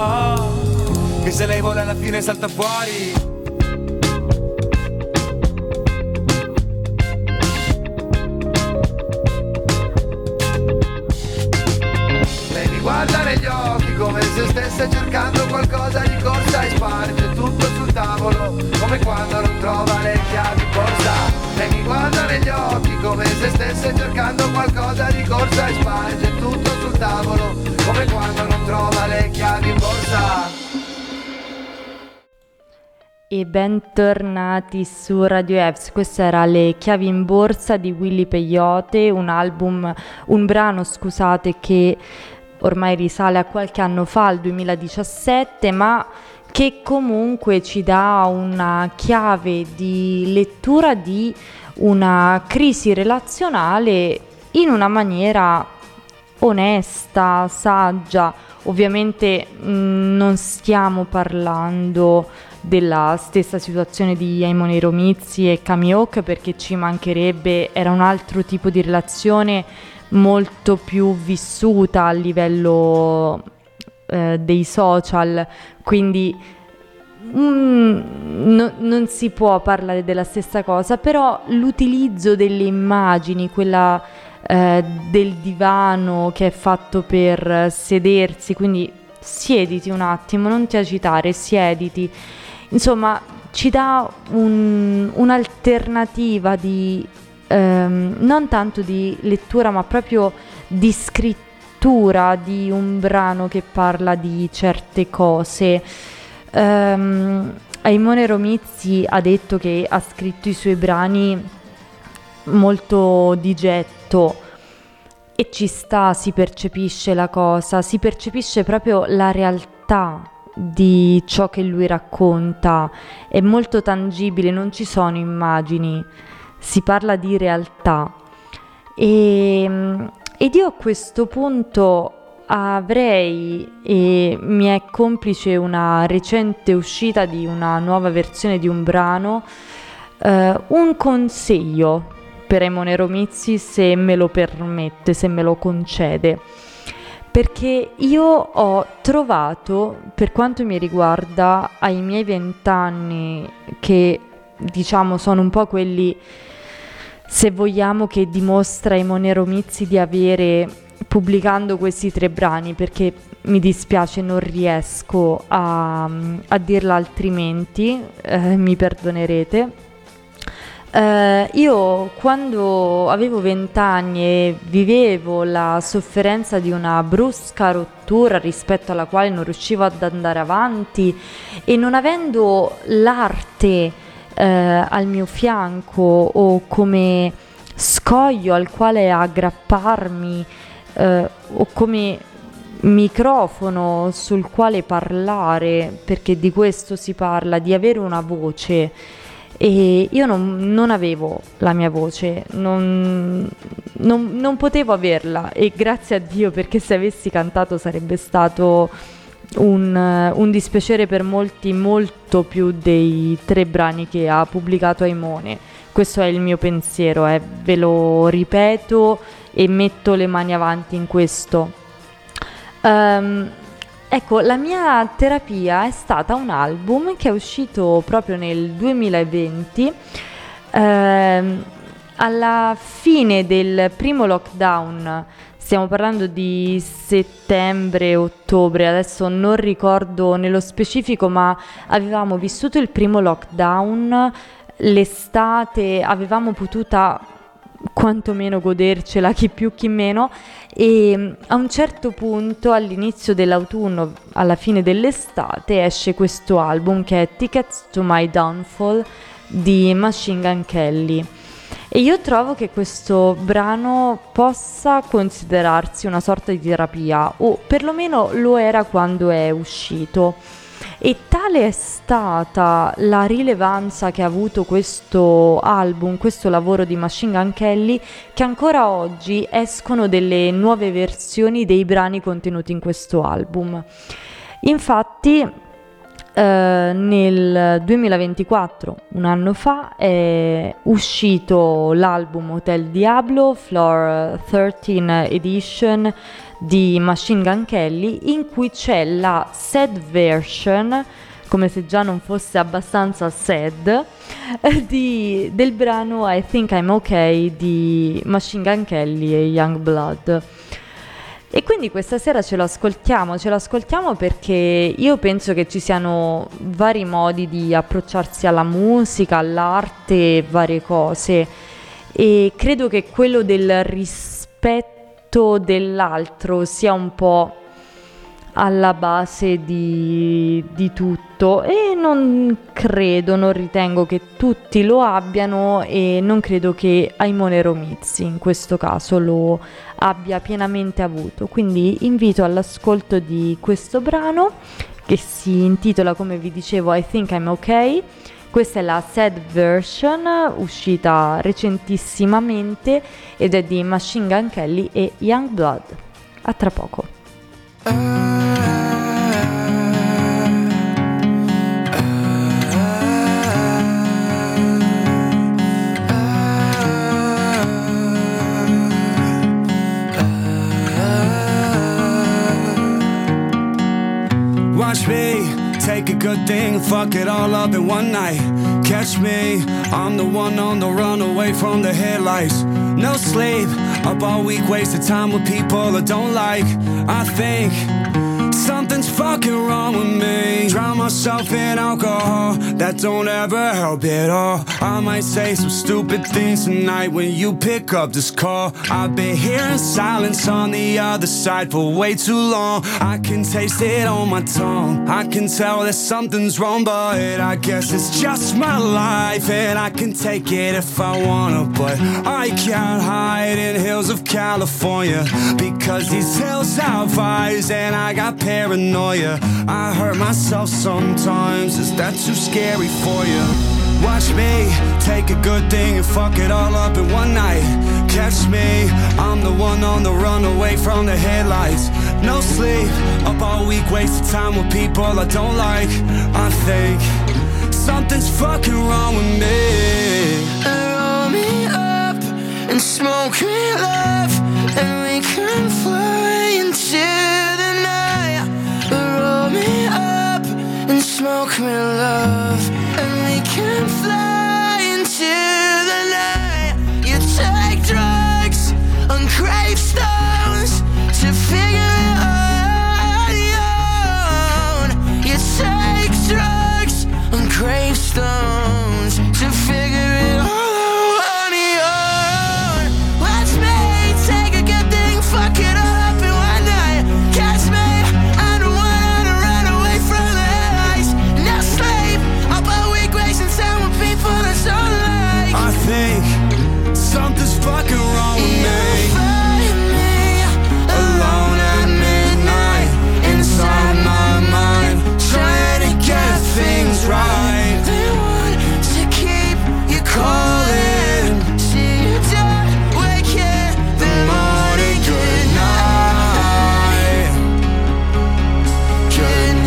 so che se lei vuole alla fine salta fuori. come se stesse cercando qualcosa di corsa e sparge tutto sul tavolo, come quando non trova le chiavi in borsa. Lei mi guarda negli occhi come se stesse cercando qualcosa di corsa e sparge tutto sul tavolo, come quando non trova le chiavi in borsa. E bentornati su Radio Eves. Questa era Le chiavi in borsa di Willy Peyote, un brano che ormai risale a qualche anno fa, al 2017, ma che comunque ci dà una chiave di lettura di una crisi relazionale in una maniera onesta, saggia. Ovviamente non stiamo parlando della stessa situazione di Aimone Romizzi e Kami Hawk, perché ci mancherebbe, era un altro tipo di relazione molto più vissuta a livello dei social, quindi non si può parlare della stessa cosa, però l'utilizzo delle immagini, quella del divano che è fatto per sedersi, quindi siediti un attimo, non ti agitare, siediti. Insomma, ci dà un'alternativa di non tanto di lettura, ma proprio di scrittura di un brano che parla di certe cose. Aimone Romizzi ha detto che ha scritto i suoi brani molto di getto, e ci sta, si percepisce la cosa, si percepisce proprio la realtà di ciò che lui racconta, è molto tangibile, non ci sono immagini, si parla di realtà. Ed io a questo punto avrei, e mi è complice una recente uscita di una nuova versione di un brano, un consiglio per Aimone Romizzi, se me lo permette, se me lo concede. Perché io ho trovato, per quanto mi riguarda, ai miei 20 anni, che diciamo sono un po' quelli, se vogliamo, che dimostra Aimone Romizzi di avere pubblicando questi 3 brani, perché mi dispiace, non riesco a dirla altrimenti, mi perdonerete. Io quando avevo 20 anni e vivevo la sofferenza di una brusca rottura rispetto alla quale non riuscivo ad andare avanti, e non avendo l'arte al mio fianco o come scoglio al quale aggrapparmi, o come microfono sul quale parlare, perché di questo si parla, di avere una voce. E io non avevo la mia voce, non potevo averla, e grazie a Dio, perché se avessi cantato sarebbe stato un dispiacere per molti, molto più dei 3 brani che ha pubblicato Aimone. Questo è il mio pensiero, ve lo ripeto e metto le mani avanti in questo. Ecco, la mia terapia è stata un album che è uscito proprio nel 2020, alla fine del primo lockdown. Stiamo parlando di settembre-ottobre, adesso non ricordo nello specifico, ma avevamo vissuto il primo lockdown, l'estate, avevamo potuta quantomeno godercela, chi più chi meno, e a un certo punto, all'inizio dell'autunno, alla fine dell'estate, esce questo album che è Tickets to My Downfall di Machine Gun Kelly, e io trovo che questo brano possa considerarsi una sorta di terapia, o perlomeno lo era quando è uscito. E tale è stata la rilevanza che ha avuto questo album, questo lavoro di Machine Gun Kelly, che ancora oggi escono delle nuove versioni dei brani contenuti in questo album. Infatti nel 2024, un anno fa, è uscito l'album Hotel Diablo Floor 13 Edition di Machine Gun Kelly, in cui c'è la sad version, come se già non fosse abbastanza sad, del brano I Think I'm Okay di Machine Gun Kelly e Youngblood. E quindi questa sera ce lo ascoltiamo perché io penso che ci siano vari modi di approcciarsi alla musica, all'arte, varie cose, e credo che quello del rispetto dell'altro sia un po' alla base di tutto, e non ritengo che tutti lo abbiano, e non credo che Aimone Romizzi in questo caso lo abbia pienamente avuto. Quindi invito all'ascolto di questo brano che si intitola, come vi dicevo, I Think I'm Okay. Questa è la sad version, uscita recentissimamente, ed è di Machine Gun Kelly e Youngblood. A tra poco. Watch me take a good thing, fuck it all up in one night. Catch me, I'm the one on the run away from the headlights. No sleep, up all week, wasted time with people I don't like. I think something's fucking wrong with me. Drown myself in alcohol, that don't ever help at all. I might say some stupid things tonight when you pick up this call. I've been hearing silence on the other side for way too long. I can taste it on my tongue, I can tell that something's wrong, but I guess it's just my life, and I can take it if I wanna. But I can't hide in hills of California, because these hills have eyes and I got paranoia. I hurt myself sometimes, is that too scary for you? Watch me take a good thing and fuck it all up in one night. Catch me, I'm the one on the run away from the headlights. No sleep, up all week, wasted time with people I don't like. I think something's fucking wrong with me. Roll me up and smoke me love, and we can fly into the night. Roll me up and smoke me love, and we can fly into the night. You take drugs on gravestones to figure it out. You take drugs on gravestones to figure it all out on your own. Watch me take a good thing, fuck it all up in one night. Catch me, I'm the one on the run away from the headlights. No sleep, up all week wasting time with people that don't like. I think something's fucking wrong with me. Find me alone at midnight, inside my mind, trying to get things right. They want to keep you calling, see you dead, wake in the morning. Good night, good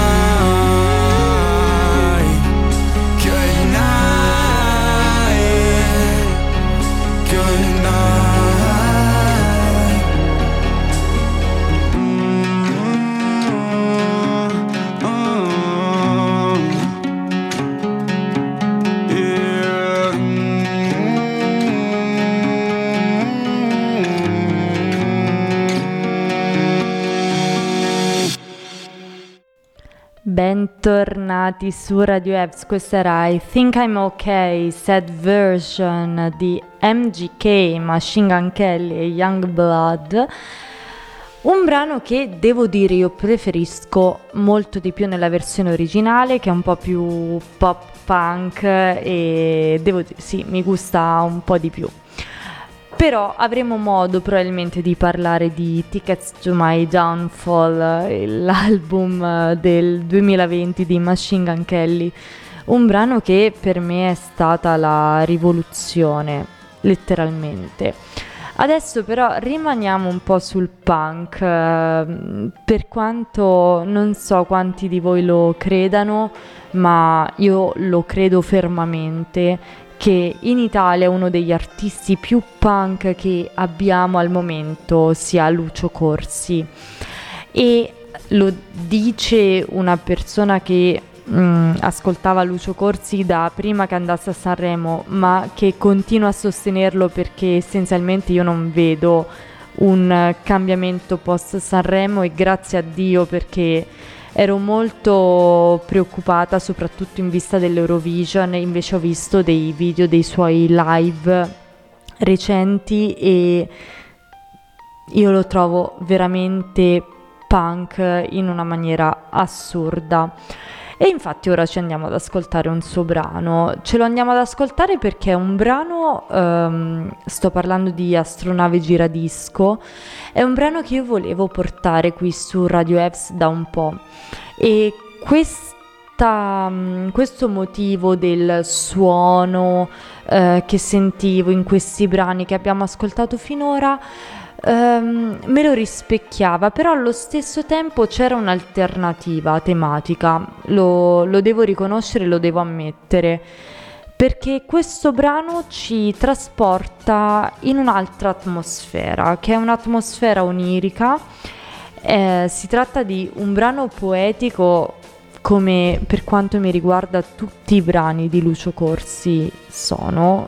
night, good night, good night. Bentornati su Radio Evs, questa era I Think I'm Okay, sad version di MGK, Machine Gun Kelly e Youngblood. Un brano che devo dire io preferisco molto di più nella versione originale, che è un po' più pop punk, e devo dire sì, mi gusta un po' di più. Però avremo modo probabilmente di parlare di Tickets to My Downfall, l'album del 2020 di Machine Gun Kelly, un brano che per me è stata la rivoluzione, letteralmente. Adesso però rimaniamo un po' sul punk, per quanto non so quanti di voi lo credano, ma io lo credo fermamente, che in Italia uno degli artisti più punk che abbiamo al momento sia Lucio Corsi, e lo dice una persona che ascoltava Lucio Corsi da prima che andasse a Sanremo, ma che continua a sostenerlo perché essenzialmente io non vedo un cambiamento post Sanremo, e grazie a Dio, perché ero molto preoccupata soprattutto in vista dell'Eurovision. Invece ho visto dei video dei suoi live recenti e io lo trovo veramente punk in una maniera assurda. E infatti ora ci andiamo ad ascoltare un suo brano. Ce lo andiamo ad ascoltare perché è un brano, sto parlando di Astronave Giradisco, è un brano che io volevo portare qui su Radio Eps da un po', e questo motivo del suono che sentivo in questi brani che abbiamo ascoltato finora me lo rispecchiava, però allo stesso tempo c'era un'alternativa tematica, lo devo riconoscere, lo devo ammettere, perché questo brano ci trasporta in un'altra atmosfera, che è un'atmosfera onirica. Si tratta di un brano poetico, come per quanto mi riguarda tutti i brani di Lucio Corsi sono.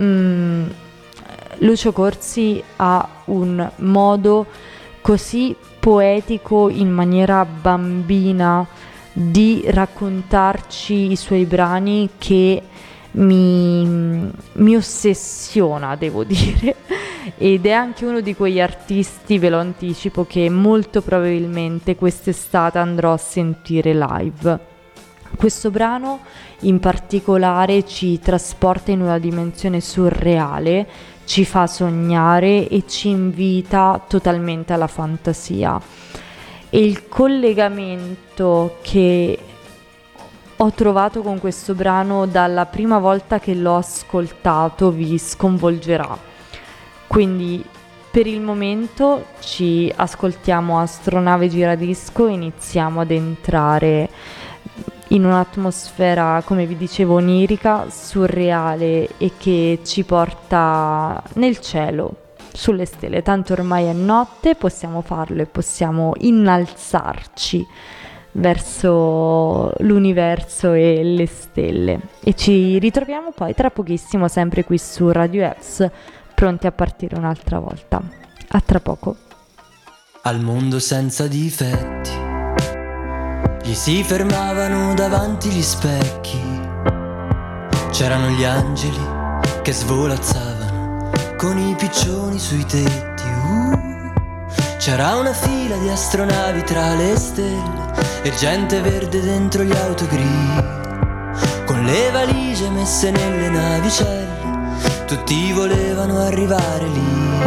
Lucio Corsi ha un modo così poetico, in maniera bambina, di raccontarci i suoi brani, che mi ossessiona, devo dire, ed è anche uno di quegli artisti, ve lo anticipo, che molto probabilmente quest'estate andrò a sentire live. Questo brano in particolare ci trasporta in una dimensione surreale, ci fa sognare e ci invita totalmente alla fantasia. E il collegamento che ho trovato con questo brano dalla prima volta che l'ho ascoltato vi sconvolgerà. Quindi per il momento ci ascoltiamo Astronave Giradisco e iniziamo ad entrare in un'atmosfera, come vi dicevo, onirica, surreale, e che ci porta nel cielo, sulle stelle. Tanto ormai è notte, possiamo farlo e possiamo innalzarci verso l'universo e le stelle. E ci ritroviamo poi tra pochissimo, sempre qui su Radio Eps, pronti a partire un'altra volta. A tra poco. Al mondo senza difetti gli si fermavano davanti gli specchi, c'erano gli angeli che svolazzavano con i piccioni sui tetti. C'era una fila di astronavi tra le stelle e gente verde dentro gli autogrill, con le valigie messe nelle navicelle, tutti volevano arrivare lì.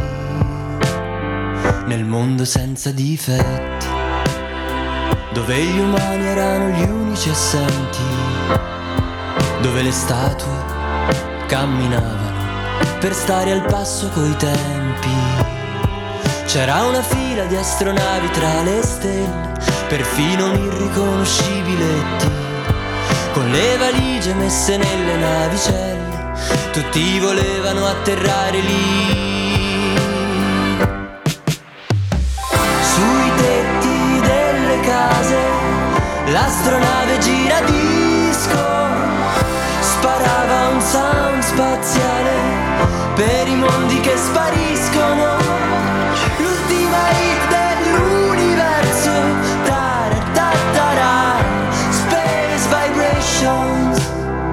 Nel mondo senza difetti, dove gli umani erano gli unici assenti, dove le statue camminavano per stare al passo coi tempi. C'era una fila di astronavi tra le stelle, perfino un irriconoscibiletti, con le valigie messe nelle navicelle, tutti volevano atterrare lì. Sui tetti delle case l'astronave Giradisco sparava un sound spaziale per i mondi che spariscono. L'ultima hit dell'universo, ta-ra-ta-ta-ra, Space Vibrations.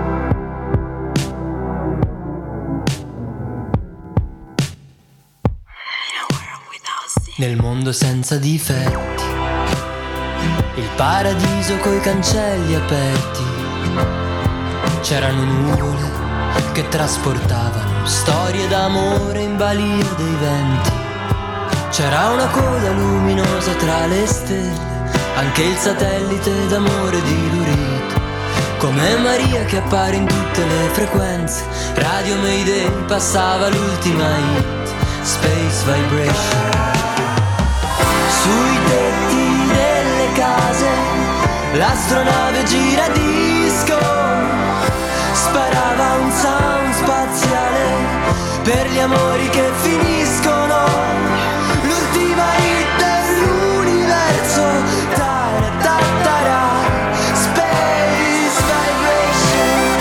Nel mondo senza difetti, il paradiso coi cancelli aperti, c'erano nuvole che trasportavano storie d'amore in balia dei venti. C'era una coda luminosa tra le stelle, anche il satellite d'amore di Lurid, come Maria che appare in tutte le frequenze. Radio Mayday passava l'ultima hit, Space Vibration. Sui tetti delle case l'astronave Giradisco sparava un sound spaziale per gli amori che finiscono. L'ultima hit dell'universo, ta-ra-ta-ta-ra, Space Vibration.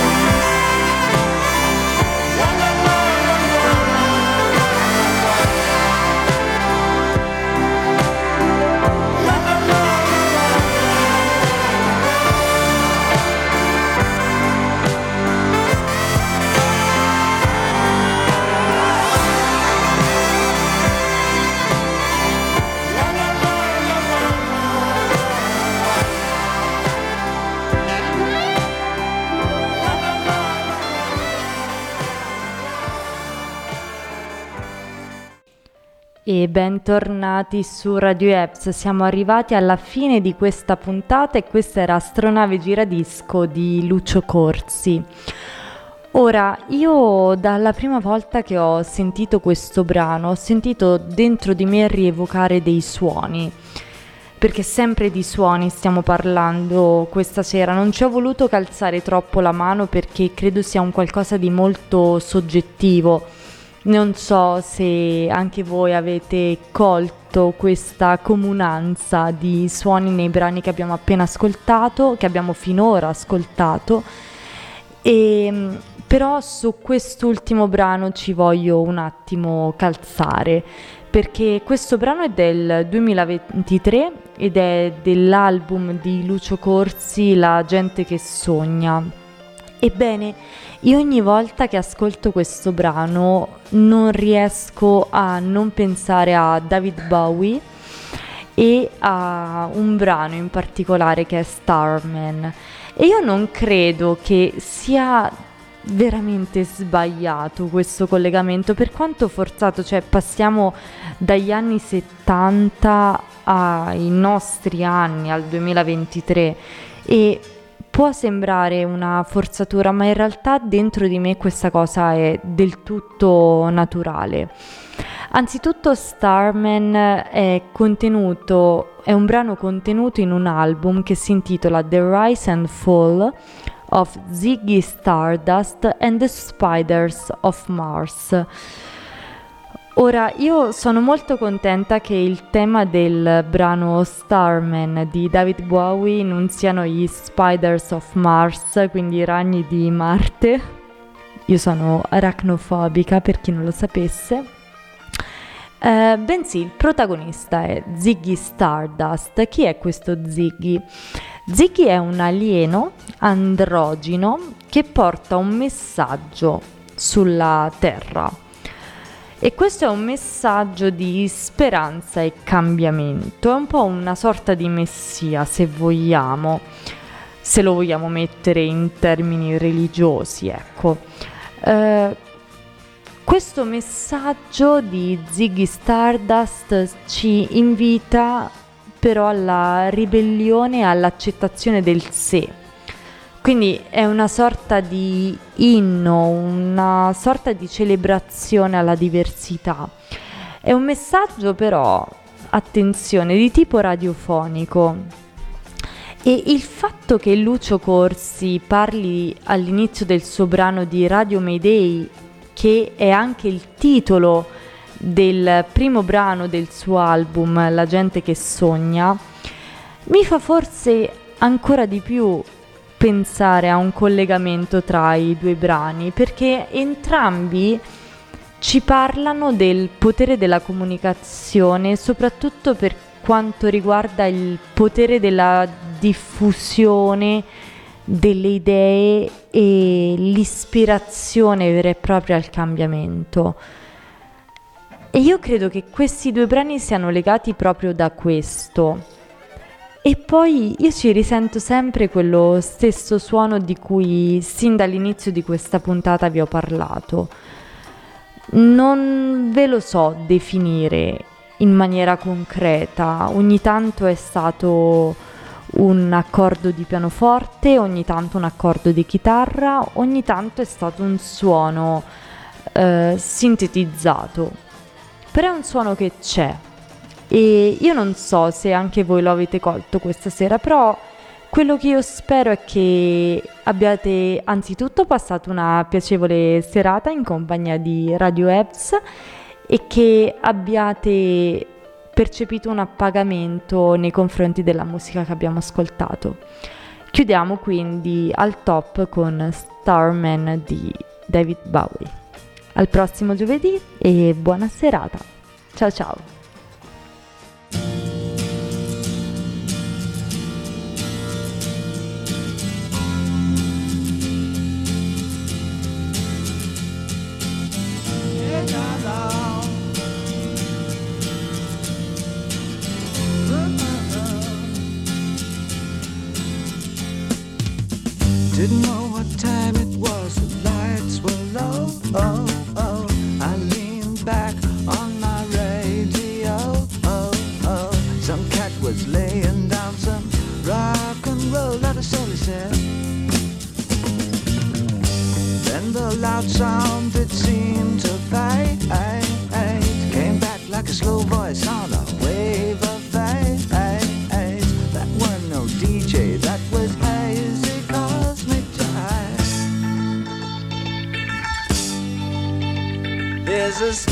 e bentornati su Radio Eps. Siamo arrivati alla fine di questa puntata e questa era Astronave Giradisco di Lucio Corsi. Ora, io dalla prima volta che ho sentito questo brano ho sentito dentro di me rievocare dei suoni, perché sempre di suoni stiamo parlando questa sera. Non ci ho voluto calzare troppo la mano perché credo sia un qualcosa di molto soggettivo. Non so se anche voi avete colto questa comunanza di suoni nei brani che abbiamo appena ascoltato, che abbiamo finora ascoltato, però su quest'ultimo brano ci voglio un attimo calzare, perché questo brano è del 2023 ed è dell'album di Lucio Corsi, La gente che sogna. Ebbene, io ogni volta che ascolto questo brano non riesco a non pensare a David Bowie e a un brano in particolare che è Starman, e io non credo che sia veramente sbagliato questo collegamento, per quanto forzato, cioè passiamo dagli anni 70 ai nostri anni, al 2023, e può sembrare una forzatura, ma in realtà dentro di me questa cosa è del tutto naturale. Anzitutto Starman è un brano contenuto in un album che si intitola The Rise and Fall of Ziggy Stardust and the Spiders of Mars. Ora, io sono molto contenta che il tema del brano Starman di David Bowie non siano gli Spiders of Mars, quindi i ragni di Marte. Io sono aracnofobica, per chi non lo sapesse. Bensì il protagonista è Ziggy Stardust. Chi è questo Ziggy? Ziggy è un alieno androgino che porta un messaggio sulla Terra. E questo è un messaggio di speranza e cambiamento, è un po' una sorta di messia, se vogliamo, se lo vogliamo mettere in termini religiosi, ecco. Questo messaggio di Ziggy Stardust ci invita però alla ribellione e all'accettazione del sé. Quindi è una sorta di inno, una sorta di celebrazione alla diversità. È un messaggio però, attenzione, di tipo radiofonico. E il fatto che Lucio Corsi parli all'inizio del suo brano di Radio Mayday, che è anche il titolo del primo brano del suo album La gente che sogna, mi fa forse ancora di più pensare a un collegamento tra i due brani, perché entrambi ci parlano del potere della comunicazione, soprattutto per quanto riguarda il potere della diffusione delle idee e l'ispirazione vera e propria al cambiamento. E io credo che questi due brani siano legati proprio da questo. E poi io ci risento sempre quello stesso suono di cui sin dall'inizio di questa puntata vi ho parlato. Non ve lo so definire in maniera concreta, ogni tanto è stato un accordo di pianoforte, ogni tanto un accordo di chitarra, ogni tanto è stato un suono sintetizzato, però è un suono che c'è. E io non so se anche voi lo avete colto questa sera, però quello che io spero è che abbiate anzitutto passato una piacevole serata in compagnia di Radio Eps e che abbiate percepito un appagamento nei confronti della musica che abbiamo ascoltato. Chiudiamo quindi al top con Starman di David Bowie. Al prossimo giovedì e buona serata. Ciao ciao. Didn't know what time it was, the lights were low. I leaned back on my radio. and roll, that is all he said. Then the loud sound it seemed to fade, came back like a slow voice on a wave of fate. That weren't no DJ, that was hazy cosmic jive. There's a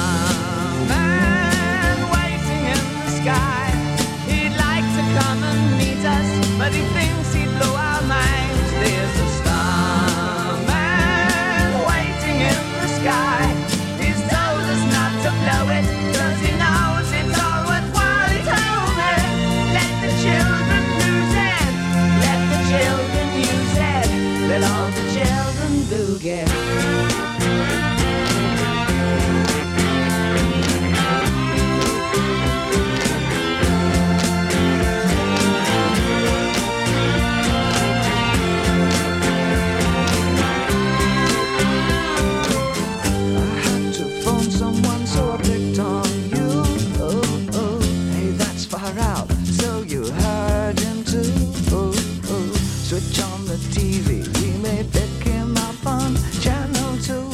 starman waiting in the sky. He'd like to come and meet us, but he thinks he'd blow our minds. There's a starman waiting in the sky. He's told us not to blow it, 'cause he knows it's all worthwhile. He told me, let the children lose it, let the children use it, let all the children boogie. Switch on the TV, we may pick him up on channel 2.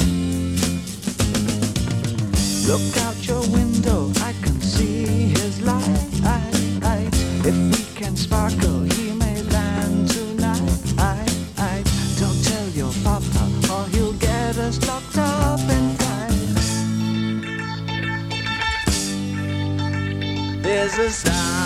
Look out your window, I can see his light. If we can sparkle, he may land tonight. Don't tell your papa, or he'll get us locked up in time. There's a star